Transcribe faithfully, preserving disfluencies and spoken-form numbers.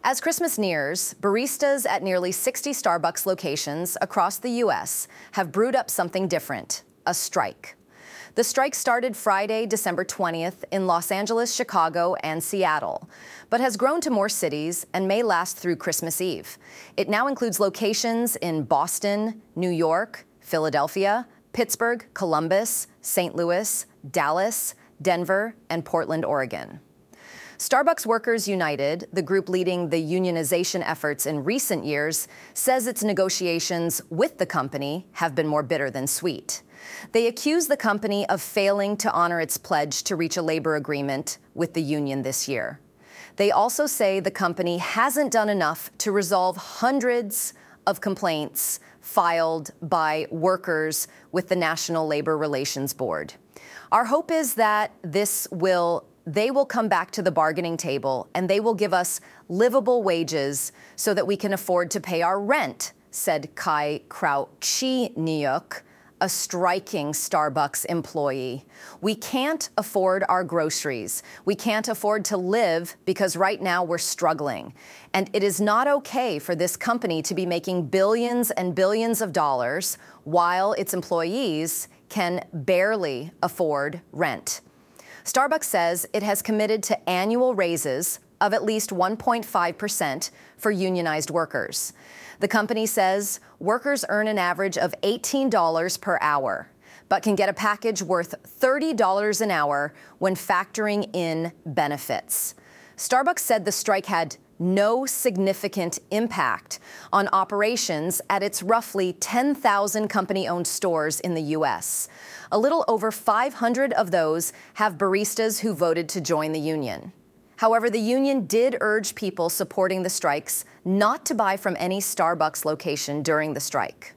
As Christmas nears, baristas at nearly sixty Starbucks locations across the U S have brewed up something different, a strike. The strike started Friday, December twentieth in Los Angeles, Chicago, and Seattle, but has grown to more cities and may last through Christmas Eve. It now includes locations in Boston, New York, Philadelphia, Pittsburgh, Columbus, Saint Louis, Dallas, Denver, and Portland, Oregon. Starbucks Workers United, the group leading the unionization efforts in recent years, says its negotiations with the company have been more bitter than sweet. They accuse the company of failing to honor its pledge to reach a labor agreement with the union this year. They also say the company hasn't done enough to resolve hundreds of complaints filed by workers with the National Labor Relations Board. Our hope is that this will They will come back to the bargaining table and they will give us livable wages so that we can afford to pay our rent, said Kai Kraut-Chi-Niuk, a striking Starbucks employee. We can't afford our groceries. We can't afford to live because right now we're struggling. And it is not okay for this company to be making billions and billions of dollars while its employees can barely afford rent. Starbucks says it has committed to annual raises of at least one point five percent for unionized workers. The company says workers earn an average of eighteen dollars per hour, but can get a package worth thirty dollars an hour when factoring in benefits. Starbucks said the strike had no significant impact on operations at its roughly ten thousand company-owned stores in the U S. A little over five hundred of those have baristas who voted to join the union. However, the union did urge people supporting the strikes not to buy from any Starbucks location during the strike.